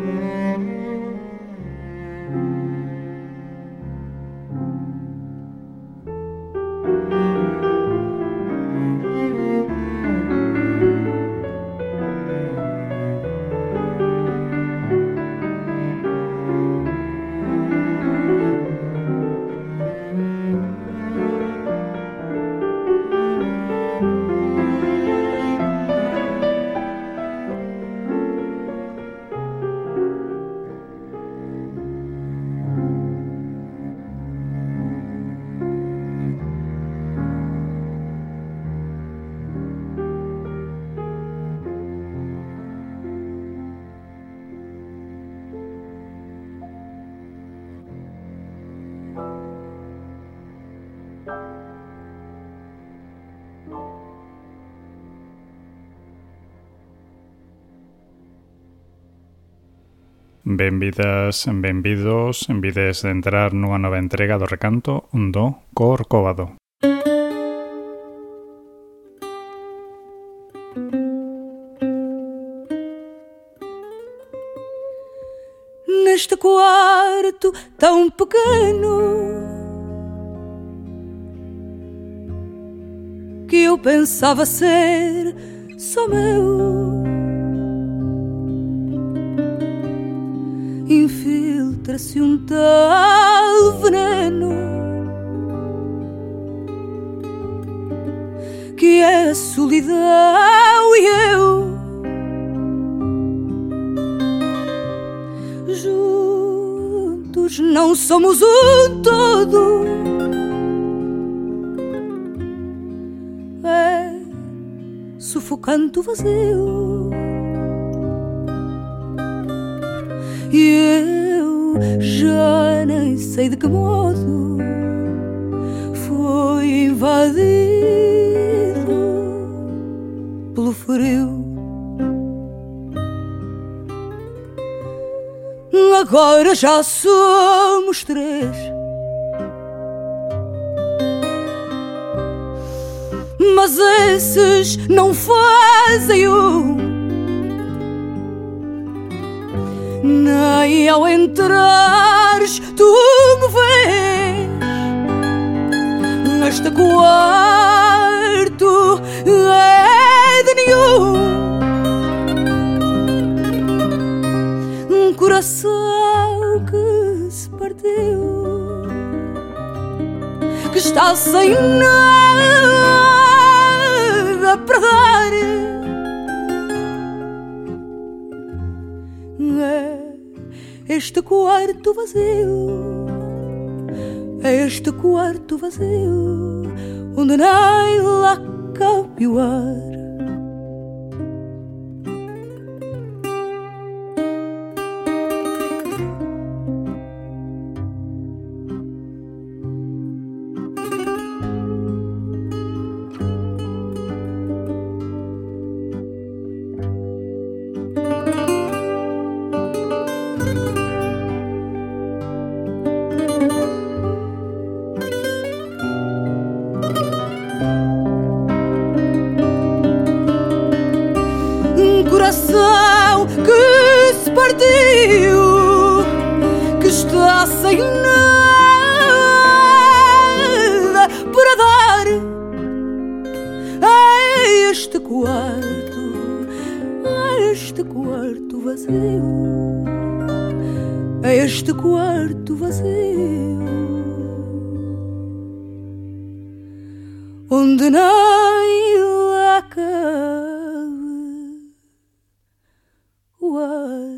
Benvidas, benvidos, envides de entrar nunha nova entrega do recanto do Corcovado. Neste quarto tão pequeno que eu pensava ser só meu, infiltra-se um tal veneno que é a solidão e eu. Juntos não somos um todo, é sufocante o vazio. E eu já nem sei de que modo fui invadido pelo frio. Agora já somos três, mas esses não fazem um. Nem ao entrares tu me vês neste quarto é de nenhum. Um coração que se partiu, que está sem nada para dar. Este quarto vazio, é este quarto vazio onde nem lá cabe o ar. Coração que se partiu, que está sem nada para dar a este quarto vazio, a este quarto vazio onde nem lá cabe o ar.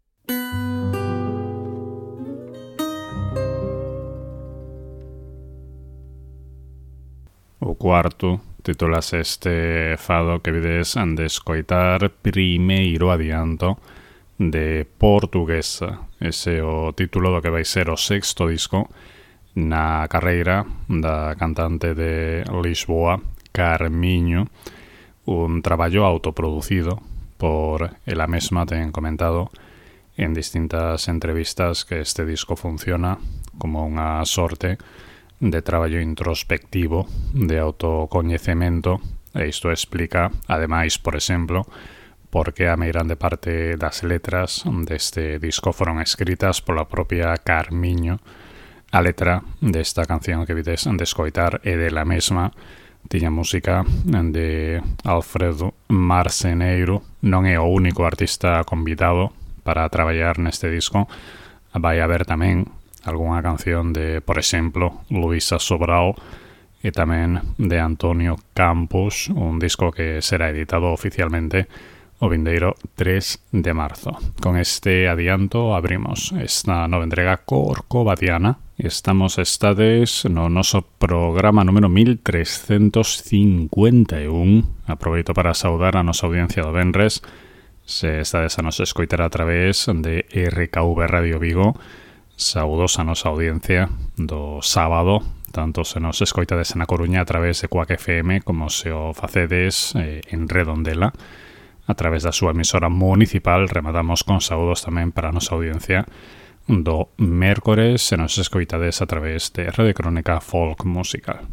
O cuarto titulase este fado que vides de escoitar primeiro adianto de Portuguesa. Ese o título do que vai ser o sexto disco na carreira da cantante de Lisboa, Carmiño, un traballo autoproducido por ela mesma. Ten comentado en distintas entrevistas que este disco funciona como unha sorte de traballo introspectivo, de autocoñecemento, e isto explica, ademais, por exemplo, porque a moi grande parte das letras deste disco foron escritas pola propia Carmiño. A letra desta canción que vides de escoitar é dela mesma, tiña música de Alfredo Marceneiro, non é o único artista convidado para traballar neste disco, vai haber tamén algunha canción de, por exemplo, Luisa Sobral e tamén de Antonio Campos, un disco que será editado oficialmente o vindeiro 3 de marzo. Con este adianto abrimos esta nova entrega corcovadiana e estades no noso programa número 1351. Aproveito para saudar a nosa audiencia do venres. Se estades a nos escoitar a través de RKV Radio Vigo, saudos a nosa audiencia do sábado, tanto se nos escoitades na Coruña a través de Cuac FM como se o facedes en Redondela a través da súa emisora municipal. Rematamos con saudos tamén para a nosa audiencia do mércores se nos escoitades a través de Radio Crónica Folk Musical.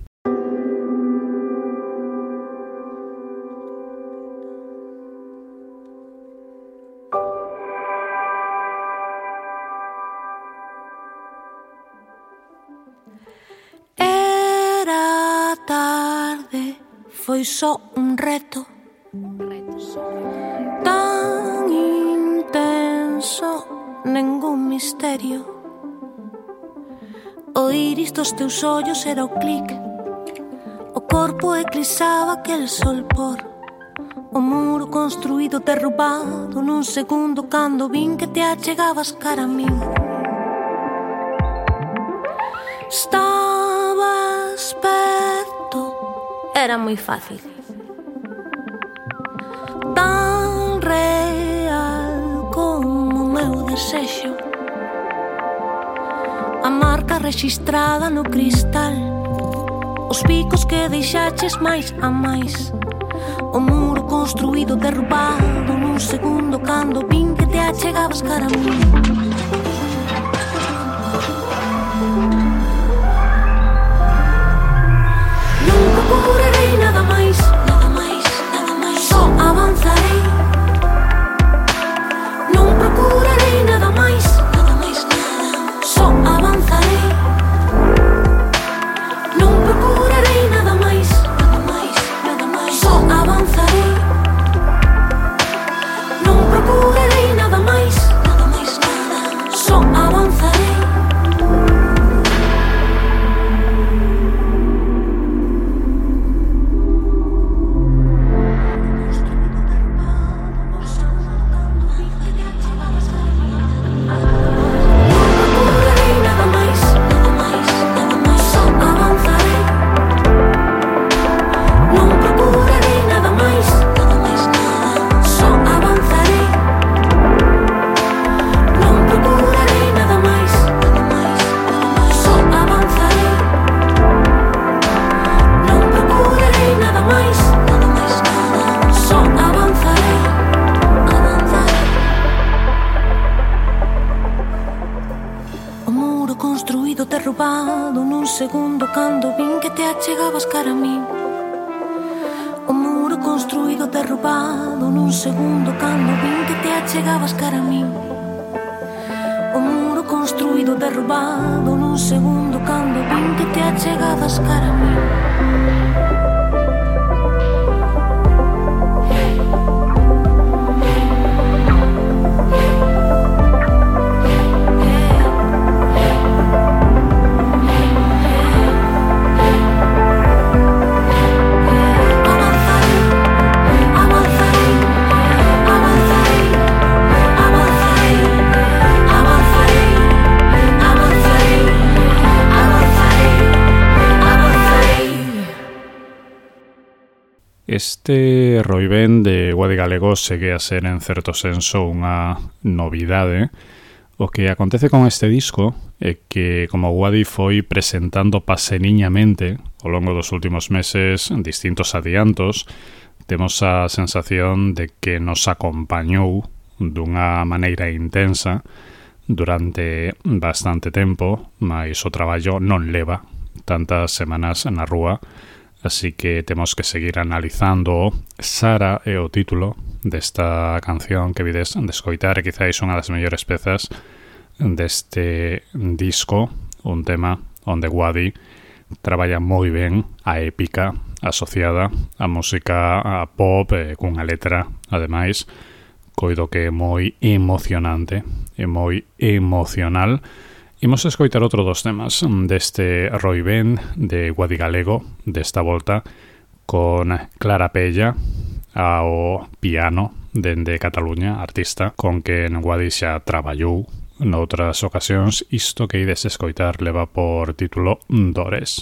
Era tarde, foi só un reto tan intenso, ningún misterio. O iris dos teus ollos era o clic, o corpo eclipsaba aquel sol por o muro construído derrubado nun segundo cando vin que te achegabas cara a min. Estabas perto, era moi fácil, tan real como o meu desexo. A marca rexistrada no cristal, os picos que deixaches máis a máis, o muro construído derrubado nun segundo cando vin que te achegabas cara a min. Non procurarei nada máis, nada máis, nada máis, só avanzarei. Non procurarei nada máis, nada máis, nada, só avanzarei. Non procurarei nada máis, nada máis, nada máis, só avanzarei. Non procurarei nada máis, nada máis, nada, só avanzarei. Segundo cando vin que te achegabas cara a min. O muro construído derrubado nun segundo cando vin que te achegabas cara a min. O muro construído derrubado nun segundo cando vin que te achegabas cara a min. Este Roibén de Guadi Galego segue a ser en certo senso unha novidade. O que acontece con este disco é que, como Guadi foi presentando paseniñamente ao longo dos últimos meses distintos adiantos, temos a sensación de que nos acompañou dunha maneira intensa durante bastante tempo, mas o traballo non leva tantas semanas na rúa así que temos que seguir analizando. Sara é o título desta canción que vides de escoitar, e quizáis unha das mellores pezas deste disco, un tema onde Wadi traballa moi ben a épica asociada á música a pop, cunha letra, ademais, coido que é moi emocionante e moi emocional. Imos escoitar outro dos temas deste Roy Ben de Wadi Galego, desta volta con Clara Pella ao piano dende Cataluña, artista con quen Wadi xa traballou noutras ocasións. Isto que ides escoitar leva por título Dores.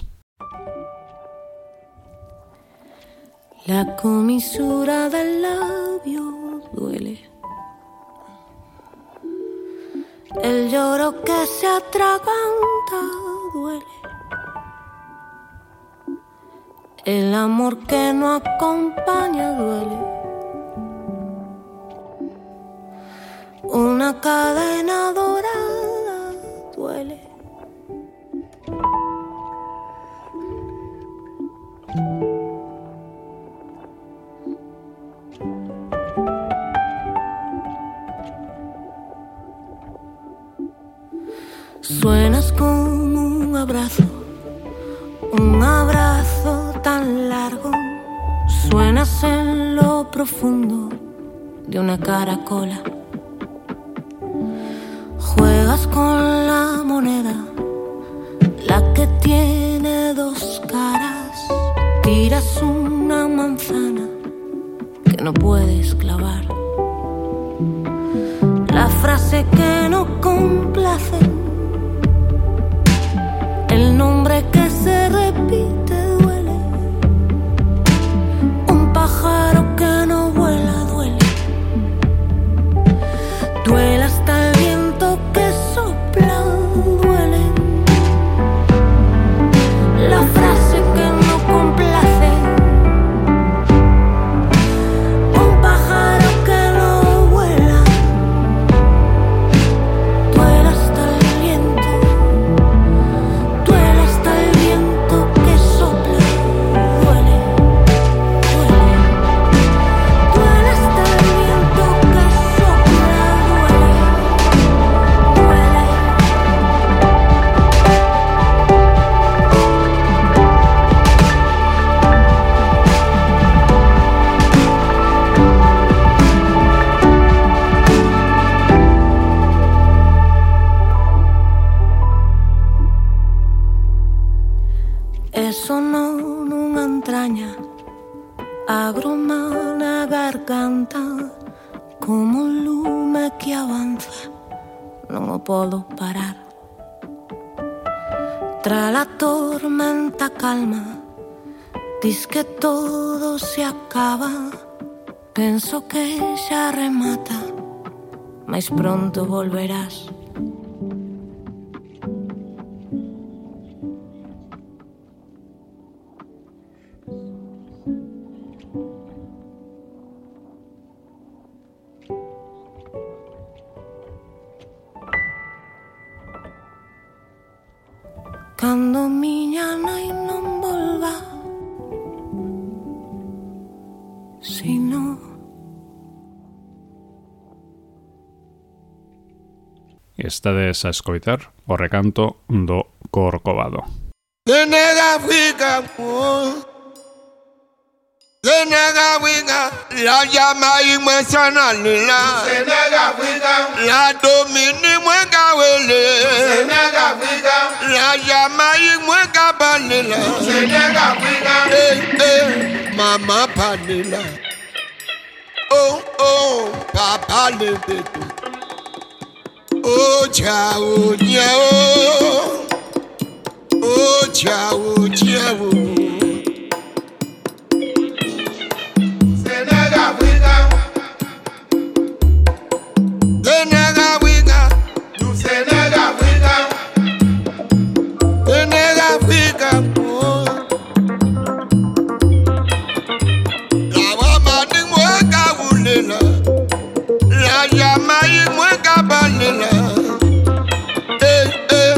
La comisura del labio duele. El lloro que se atraganta duele. El amor que no acompaña duele. Una cadena dorada duele. Suenas como un abrazo tan largo. Suenas en lo profundo de una caracola. Juegas con la moneda, la que tiene dos caras. Tiras una manzana que no puedes clavar. La frase que no complace, el nombre que se repite duele. Un pájaro que no vuela duele. Duele hasta el viento que sopla duele. La frase que no complace, un pájaro que no vuela. Duele hasta el viento. Duele hasta el viento que sopla. Duele, duele. Duele hasta el viento que sopla. Duele, duele. Eso non entraña, agroma na garganta como un lume que avanza, non o podo parar. Tra la tormenta calma, dis que todo se acaba. Penso que xa remata, mais pronto volverás. Cando miña nai non volva, sino. Estades a escoitar o recanto do Corcovado. La llama emocional la domine muega wele la llama muega banela mama panela oh papa le beto oh chao oh chao La llama y mueca banela,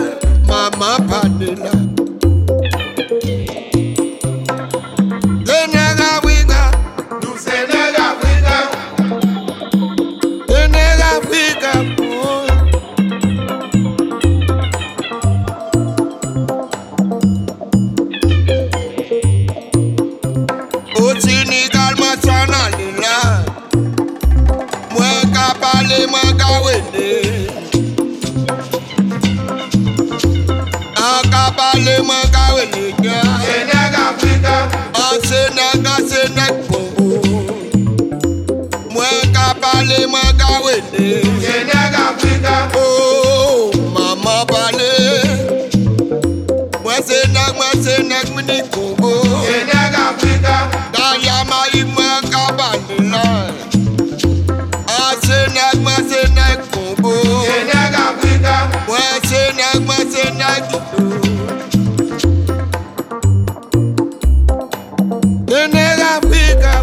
magawene. Senegal Africa. Oh, mama bale. Mwasenak mini Congo. Senegal Africa. Dayama ima kabanila. Mwasenak Congo. Senegal Africa. Mwasenak Senegal Africa.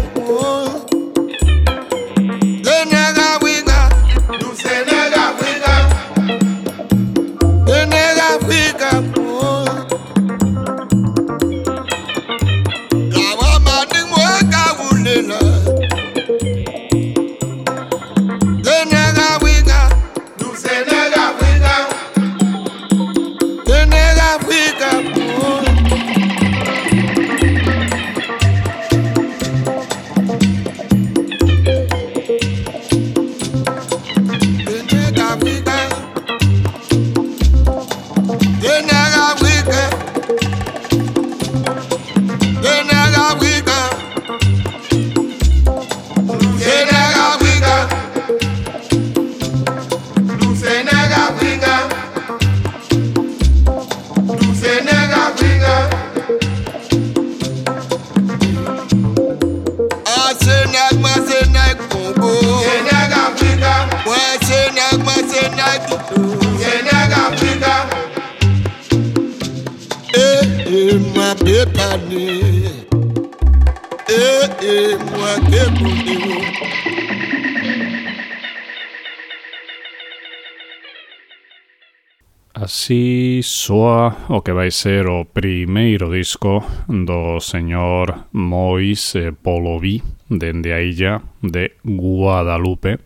Así soa o que vai ser o primeiro disco do señor Moïse Polobí dende a illa de Guadalupe,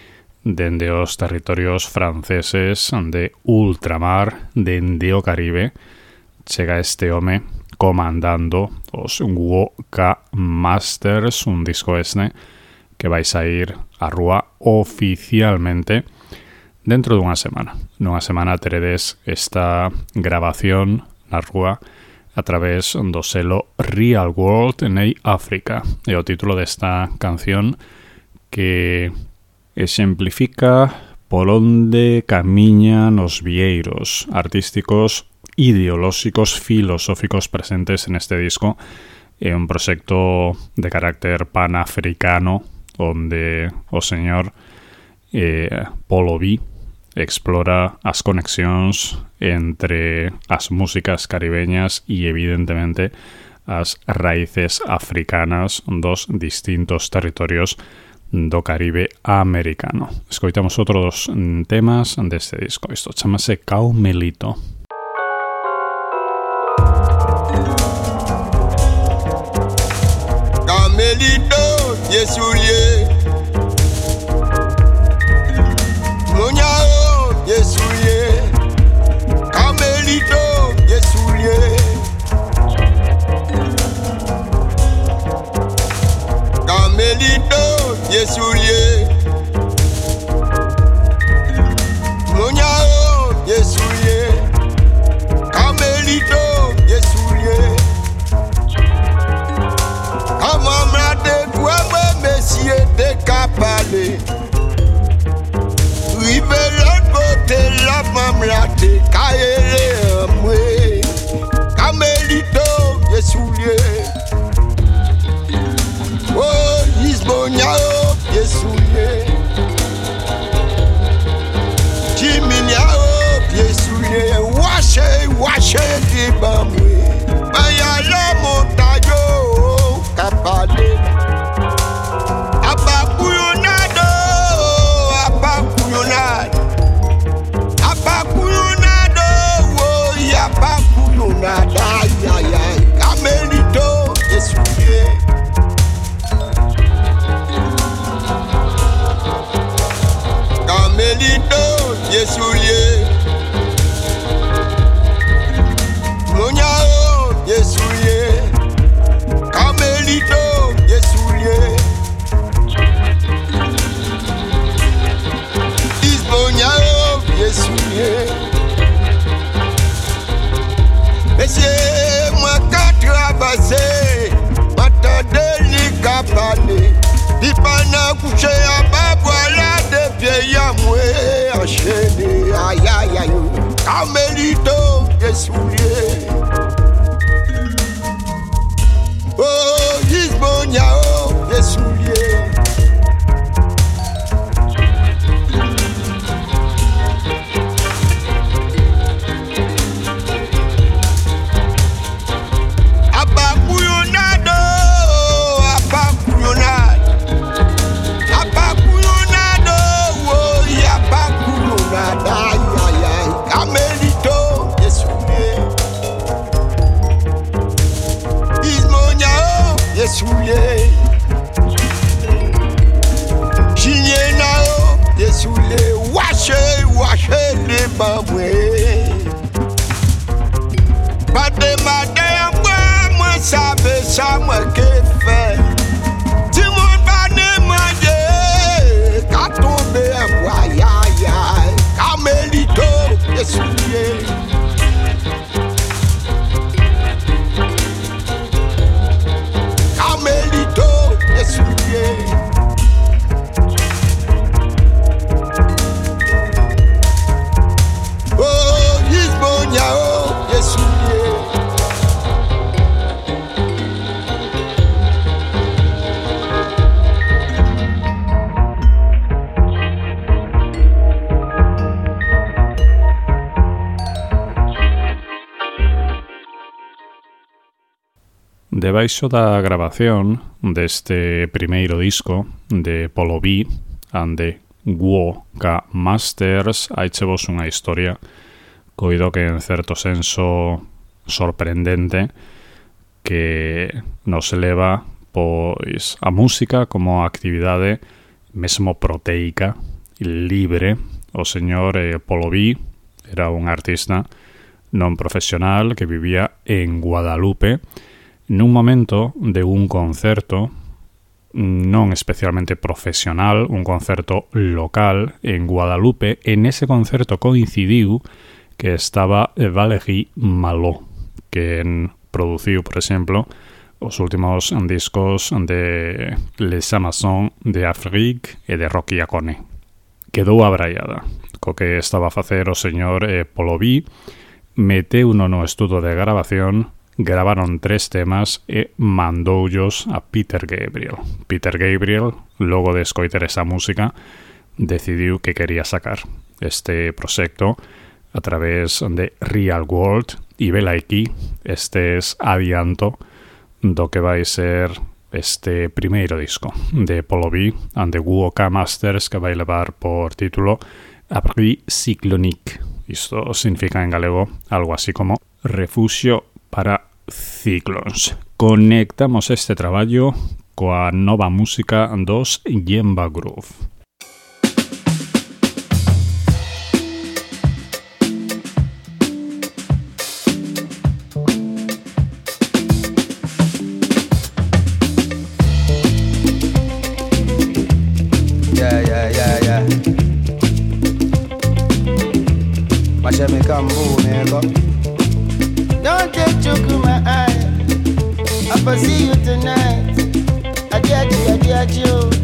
dende os territorios franceses de ultramar, dende o Caribe. Chega este home comandando os Woka Masters, un disco que vai sair a rúa oficialmente dentro dunha semana. Nunha semana teredes esta grabación na rúa a través do selo Real World nei África. É o título desta canción que exemplifica por onde camiñan os vieiros artísticos, ideolóxicos, filosóficos presentes en este disco. É un proxecto de carácter panafricano onde o señor Polobí explora as conexións entre as músicas caribeñas e evidentemente as raíces africanas dos distintos territorios do Caribe americano. Escoitamos outros temas deste disco. Isto chamase Caumelito. Caumelito, Yesulie. Munyao, Yesulie. Caumelito, Yesulie. Caumelito, Yesulie. Munyao, Yesulie. Caumelito, Yesulie. Kamamrade kwame Monsieur de Kapale. Rivelot bote la mamrate kaele amwe. Caumelito, Yesulie. Oh, Lisbonyao, Yesulie. Jiminyao, Yesulie. Washe di bamwe. Bayala montayo, Kapale. Abakuyunado, Abakuyunado. Abakuyunado, oh, Abakuyunado. Ay, ay, ay. Caumelito, Yesulie. Caumelito, Yesulie. Munyao, Yesulie. Caumelito, Yesulie. Lisbonyao, Yesulie. Monsieur, moi qu'a traversé, m'attendez les Kapale. Pipana couché à bas, voilà guayayayo. Camelito, Yesulie. Oh, Isbonia, oh, Yesulie. Yesulie, Chinyena, Yesulie, washe le bamwe. Bade madame, moi savais ça moi que fait. Tu m'en vas demander, qu'à tomber à bois, ya, Camelito, Yesulie. Oh, Isbonia, oh, Yesulie. Debaixo da grabación deste primeiro disco de Polo B and the Guoka Masters haichevos unha historia coido que en certo senso sorprendente que nos eleva pois a música como actividade mesmo proteica libre. O señor Polo B era un artista non profesional que vivía en Guadalupe nun momento de un concerto non especialmente profesional, un concerto local en Guadalupe. En ese concerto coincidiu que estaba Valérie Malo, que produciu, por exemplo, os últimos discos de Les Amazons de Afrique e de Rocky Acone. Quedou abraiada co que estaba a facer o señor Polo B, meteuno no estudo de grabación, gravaron 3 temas e mandoullos a Peter Gabriel. Peter Gabriel, logo de escoitar esa música, decidiu que quería sacar este proxecto a través de Real World e vela aquí estes adianto do que vai ser este primeiro disco de Polo B and the Guoka Masters, que vai levar por título Abri Cyclonique. Isto significa en galego algo así como refugio para ciclons. Conectamos este traballo coa nova música dos Yemba Groove. Yeah. Masha me kambu nego. Don't take choke my eye. I'll see you tonight. Adiachi.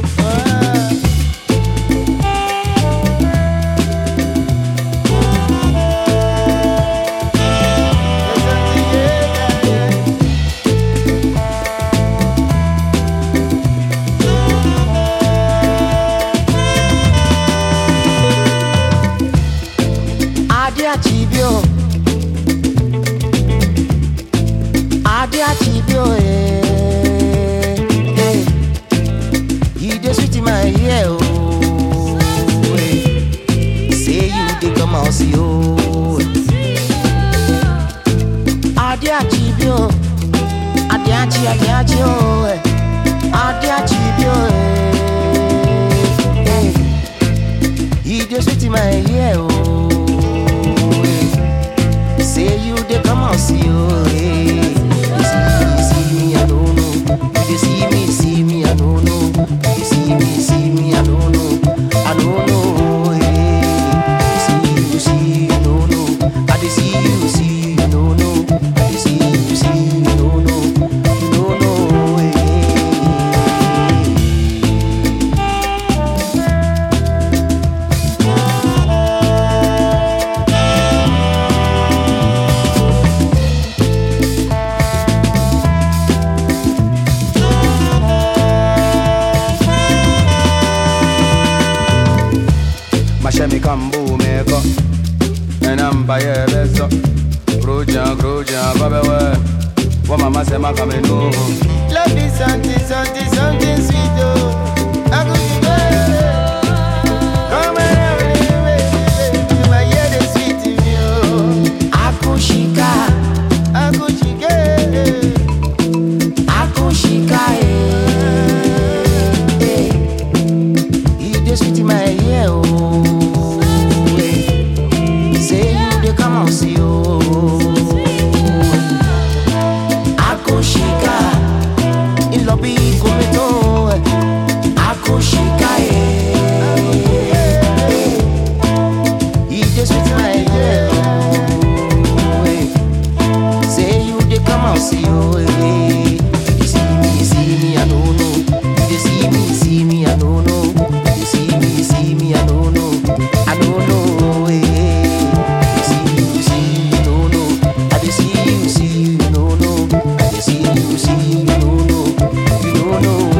You just sweet in my ear, oh. Say you dey come out, see oh. Adiachi oh. Adiachi oh. You just sweet in my ear, oh. Say you dey come out, see oh. You see me, I don't know. You see me, I don't know. You see me, I don't know. I don't know. You see, you don't know. I just see, you don't know. You see, you don't know. You don't know. and I'm by a vessel. Grojan, Baba, what mama say, my coming home. Love is something sweet, oh. I go to bed. Come and my head is sweet to me, oh. Akushika, you just sweet in my ear, oh. Say you dey come on, see, oh. Akushika, in lobby comito, Akushika, you just sweet in my ear, oh. Say you dey come on, see, oh. You see me, I don't know. You see me, I don't know. You see me, I don't know. I don't know, You see, you don't know. I just see you don't know. I just see you don't know. You don't know,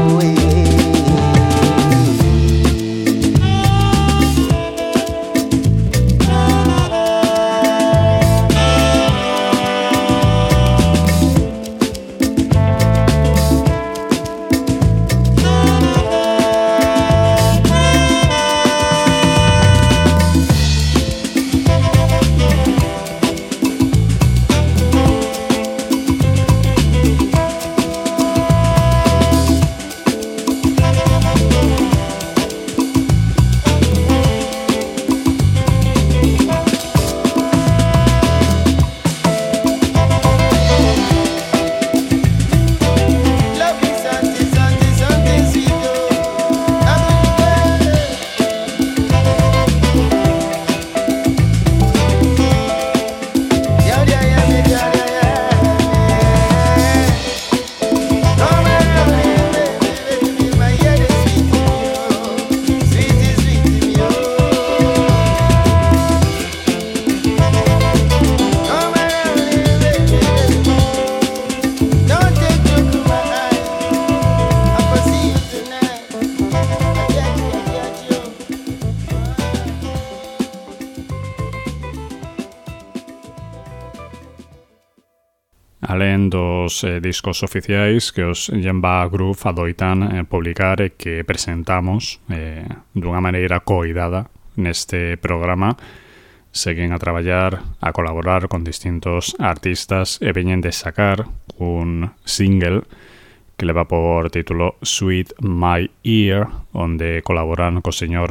Alén dos discos oficiais que os Jemba Groove adoitan publicar e que presentamos dunha maneira coidada neste programa, seguen a traballar, a colaborar con distintos artistas e veñen de sacar un single que leva por título Sweet My Ear, onde colaboran co señor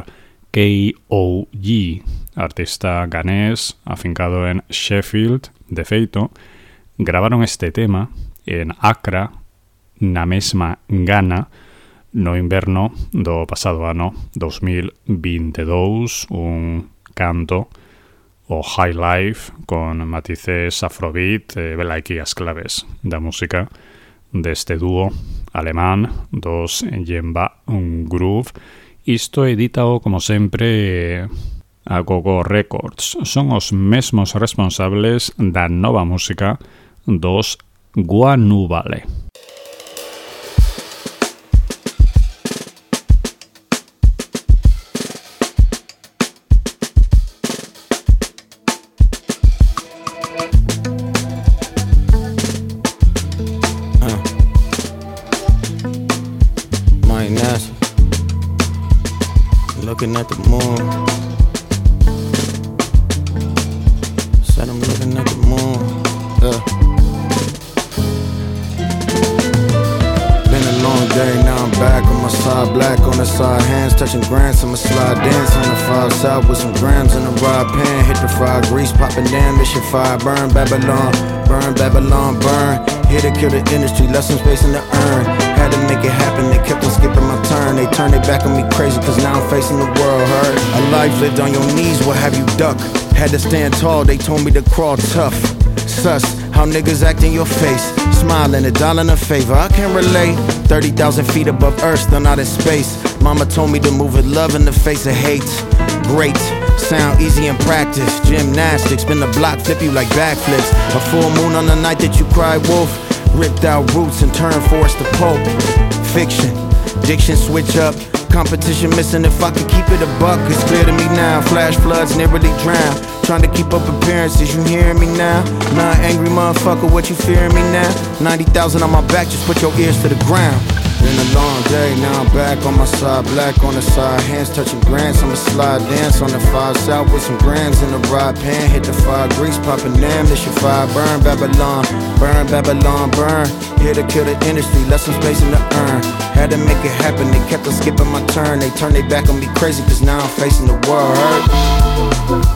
K.O.G, artista ganés afincado en Sheffield. De feito, gravaron este tema en Accra, na mesma Ghana, no inverno do pasado ano 2022, un canto o high life con matices afrobeat, vela aquí as claves da música deste dúo alemán dos Jemba Groove. Isto editao, como sempre, a Gogo Records. Son os mesmos responsables da nova música dos Guanubale. Mike Nash, looking at the moon. Said I'm looking at the moon. Been a long day, now I'm back on my side, black on the side, hands touching grants. I'ma slide dance on the 5 south with some grams in a rod pan. Hit the fried grease, popping damn, mission fire. Burn Babylon, burn. Here to kill the industry, left some space in the urn. Had to make it happen, they kept on skipping my turn. They turned their back on me crazy, cause now I'm facing the world hurt. A life lived on your knees, what have you duck? Had to stand tall, they told me to crawl tough. Sus, how niggas act in your face. Smiling, $1 in a favor, I can relate. 30,000 feet above earth, still not in space. Mama told me to move with love in the face of hate. Great, sound easy in practice. Gymnastics, spin the block, flip you like backflips. A full moon on the night that you cried wolf. Ripped out roots and turned forest to pulp. Fiction, diction switch up. Competition missing if I could keep it a buck. It's clear to me now, flash floods nearly drown. trying to keep up appearances. You hearing me now? Not angry motherfucker, what you fearing me now? 90,000 on my back, just put your ears to the ground. Been a long day, now I'm back on my side, black on the side, hands touching grants. I'ma slide dance on the 5 south with some grams in the rod pan. Hit the 5 grease, popping damn, this your 5 burn Babylon, burn. Here to kill the industry, left some space in the urn. Had to make it happen, they kept on skipping my turn. They turned their back on me crazy, cause now I'm facing the world, hurt.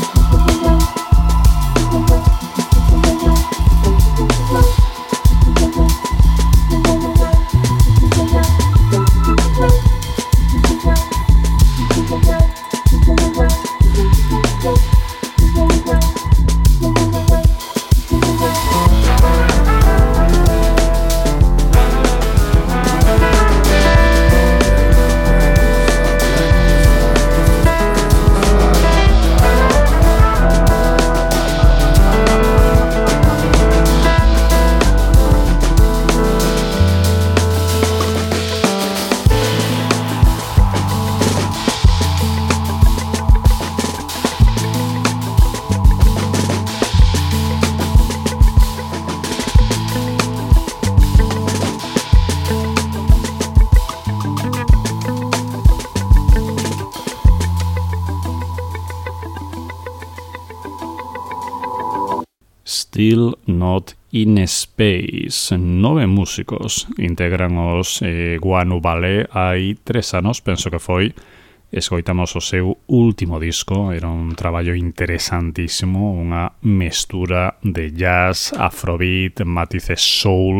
Still Not in Space. 9 músicos integran os Guano Ballet hai 3 anos, penso que foi. Escoitamos o seu último disco, era un traballo interesantísimo, unha mestura de jazz, afrobeat, matices soul,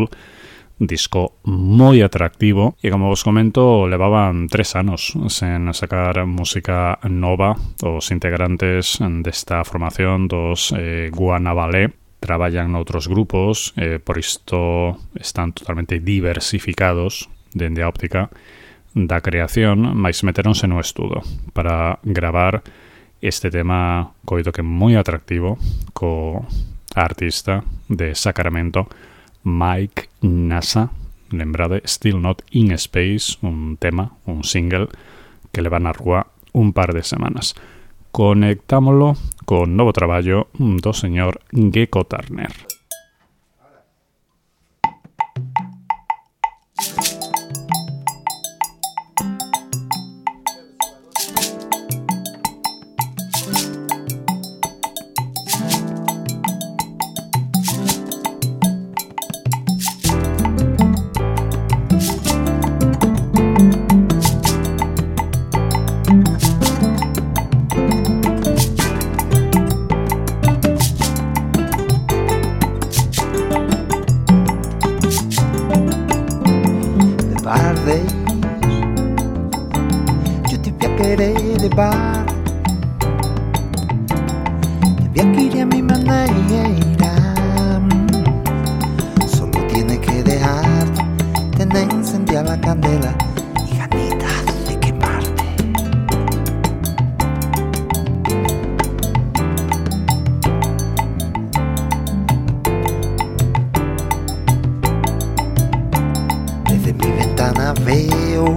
disco moi atractivo e, como vos comento, levaban 3 anos sen sacar música nova. Os integrantes desta formación dos Guana Ballet traballan noutros grupos, por isto están totalmente diversificados dende a óptica da creación, mais meteronse no estudo para gravar este tema coito que moi atractivo co artista de Sacramento, Mike Nasa. Lembrade, Still Not in Space, un tema, un single que leva na rúa un par de semanas. Conectámoslo con novo traballo do señor Gecko Turner. Yo te voy a querer de bar, te voy a querer a mi manera. Solo tienes que dejar, tener encendida la candela y ganitas de quemarte. Desde mi ventana veo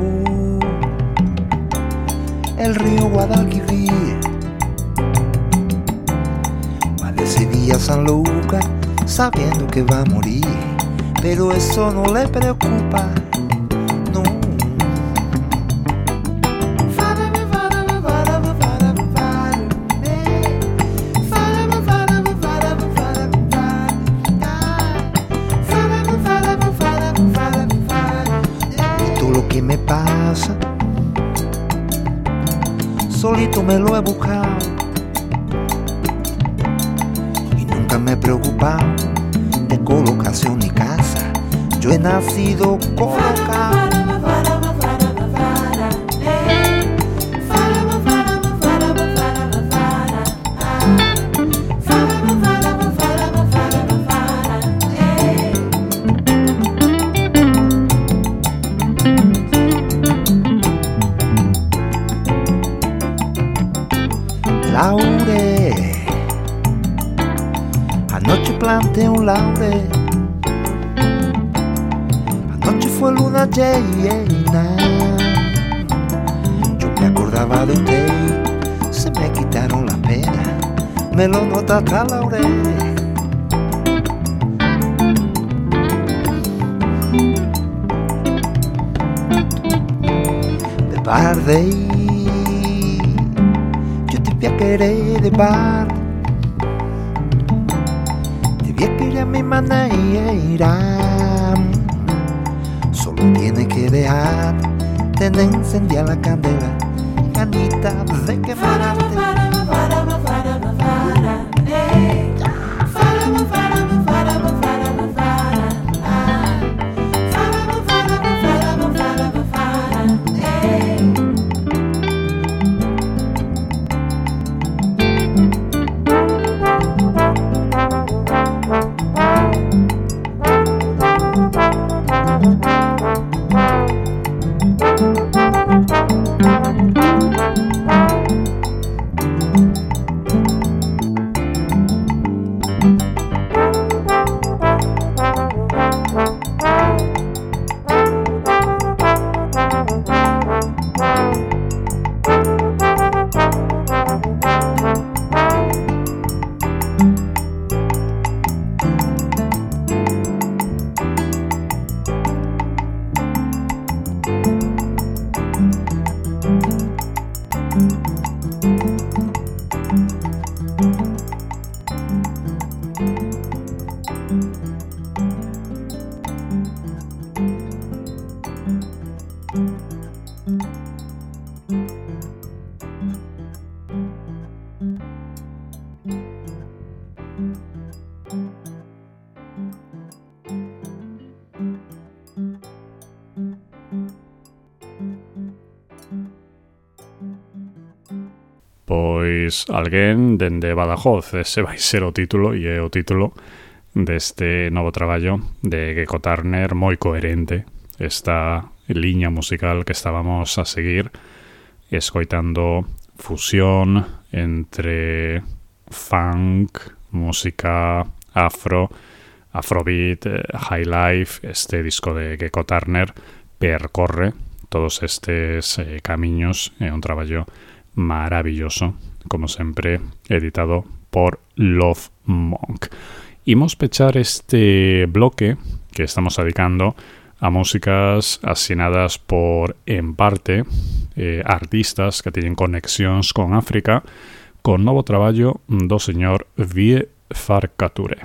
el río Guadalquivir, va de Sevilla a San Lucas, sabiendo que va a morir, pero eso no le preocupa, no. Y todo lo que me pasa solito me lo he buscado y nunca me he preocupado de colocación ni casa. Yo he nacido colocado. Laurel, anoche planté un laurel, anoche fue luna llena, yo me acordaba de usted, se me quitaron las penas, me lo nota hasta la oreja. De barde, yo te voy a querer de barde, te voy a querer a mi manera. Solo tienes que dejar de encender la candela, ganita de quemarte. Pois alguén dende Badajoz, ese vai ser o título, e é o título deste novo traballo de Gecko Turner, moi coherente esta liña musical que estábamos a seguir, escoitando fusión entre funk, música afro, afrobeat, highlife. Este disco de Gecko Turner percorre todos estes camiños, é un traballo maravilloso, como sempre, editado por Love Monk. Imos pechar este bloque que estamos dedicando a músicas asinadas por, en parte, artistas que teñen conexións con África, con novo traballo do señor Vie Farkature.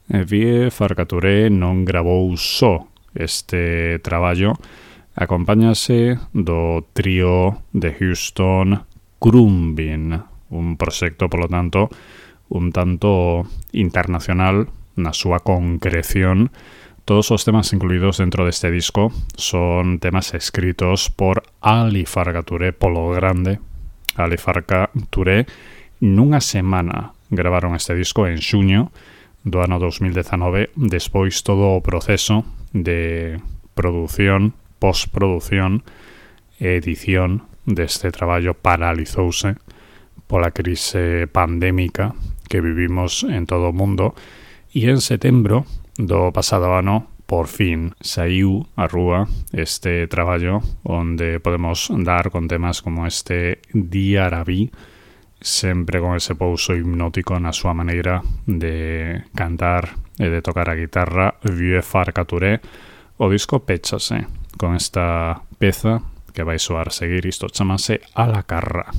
Vie Farcaturé non gravou só este traballo, acompáñase do trío de Houston Crumbin, un proxecto, polo tanto, un tanto internacional na súa concreción. Todos os temas incluídos dentro deste disco son temas escritos por Ali Farcaturé polo grande. Ali Farcaturé nunha semana gravaron este disco en xuño do ano 2019, despois todo o proceso de produción, postproducción e edición deste traballo paralizouse pola crise pandémica que vivimos en todo o mundo, e en setembro do pasado ano por fin saiu a rúa este traballo onde podemos dar con temas como este Diarabí, sempre con ese pouso hipnótico na súa maneira de cantar e de tocar a guitarra, Vie Farcaturé. O disco péchase con esta peza que vai soar seguir, isto chamase A la Carra.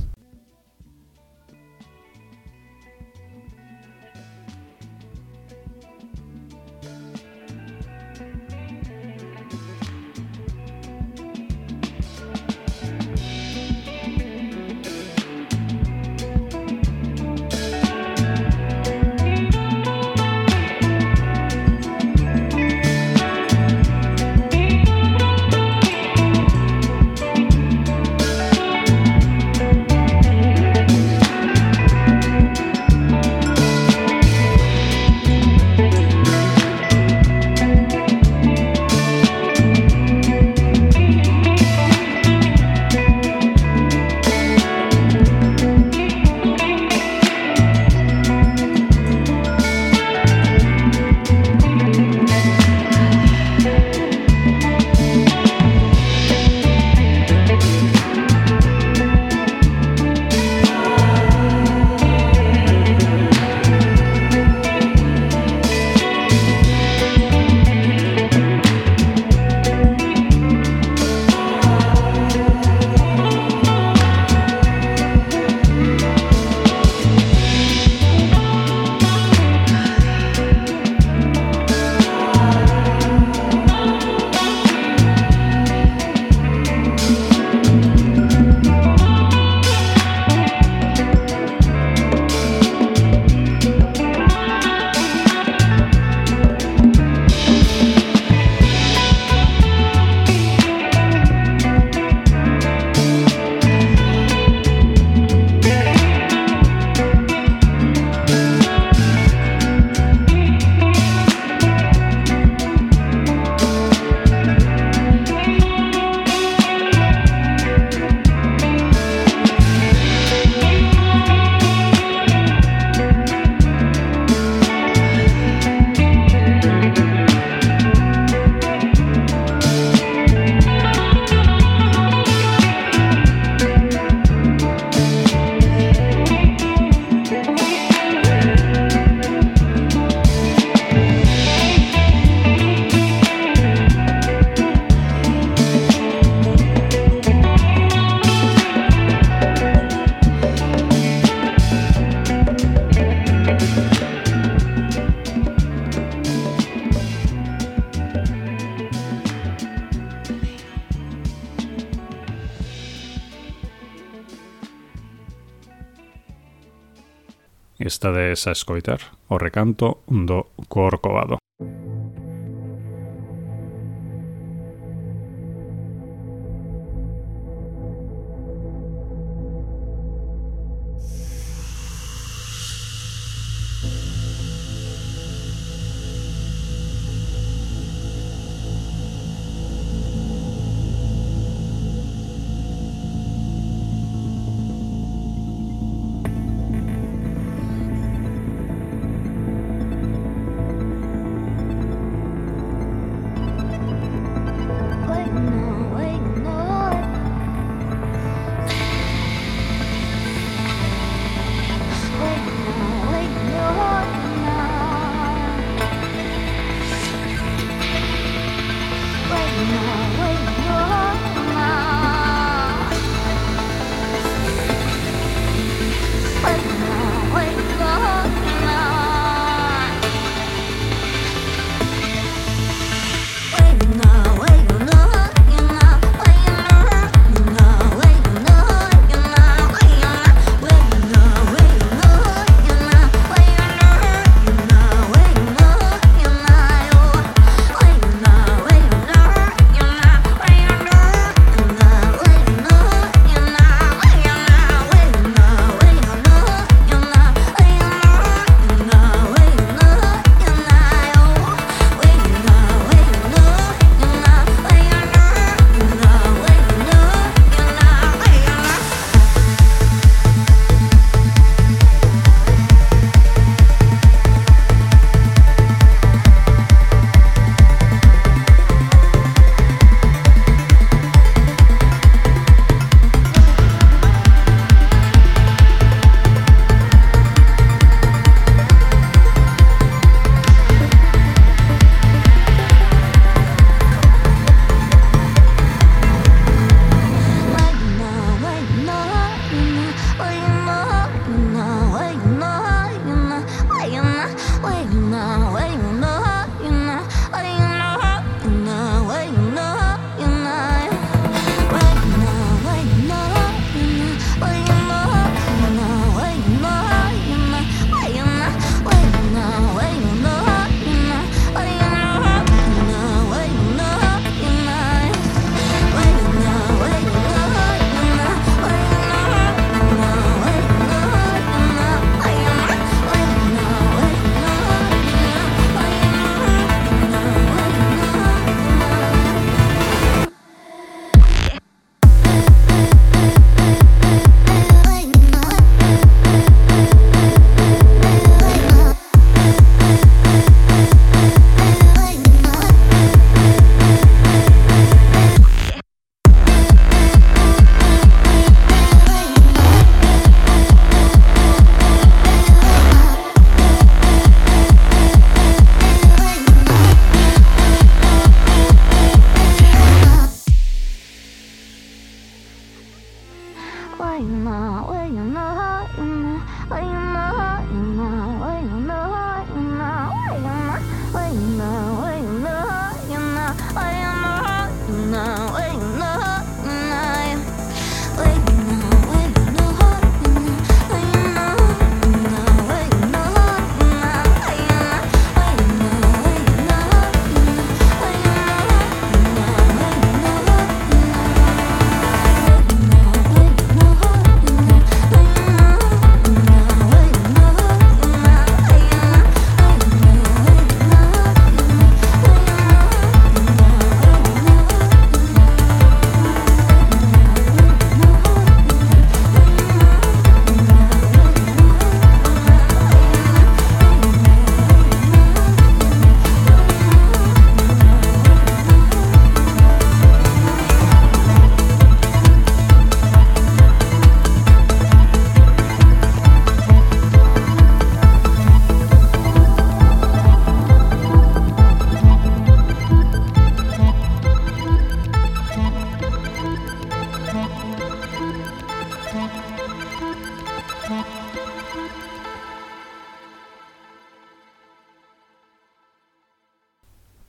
Estades a escoitar o recanto do Corcovado.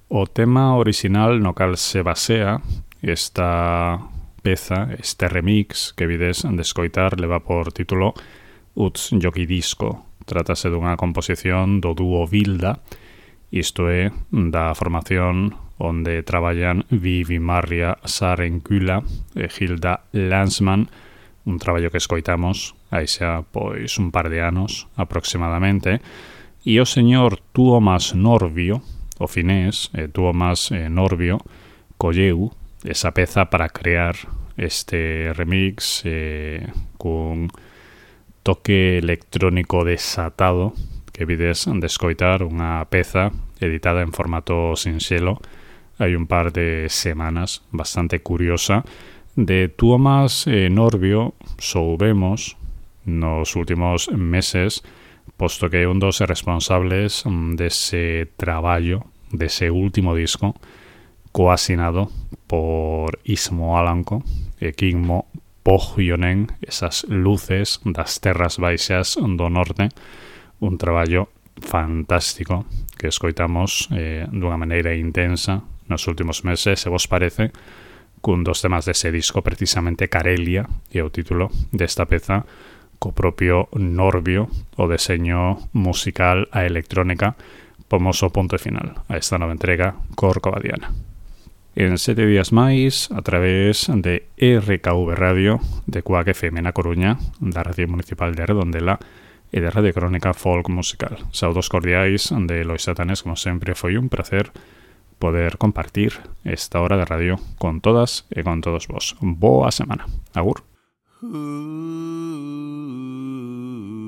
O tema original no cal se basea esta peza, este remix que vides de escoitar leva por título Uts Jockey Disco. Trátase dunha composición do dúo Vilda, isto é, da formación onde traballan Vivi Marria Sarenkula e Hilda Landsman, un traballo que escoitamos hai xa pois un par de anos aproximadamente, e o señor Tuomas Norvio, o finés, Tuomas Norvio, colleu esa peza para crear este remix cun toque electrónico desatado que vides de escoitar unha peza editada en formato sinxelo hai un par de semanas, bastante curiosa. De Tuomas Norvio soubemos nos últimos meses, posto que é un dos responsables dese traballo, dese último disco coasinado por Ismo Alanco e Kimmo Pohjonen, esas luces das terras baixas do norte, un traballo fantástico que escoitamos dunha maneira intensa nos últimos meses, se vos parece, cun dos temas dese disco, precisamente Carelia, e o título desta peza, co propio Norvio, o deseño musical a electrónica, pomos o punto final a esta nova entrega corcovadiana. En 7 días máis, a través de RKV Radio, de Cuac FM na Coruña, da Radio Municipal de Redondela e de Radio Crónica Folk Musical. Saudos cordiais de Lois Satanes, como sempre, foi un placer poder compartir esta hora de radio con todas e con todos vos. Boa semana. Agur.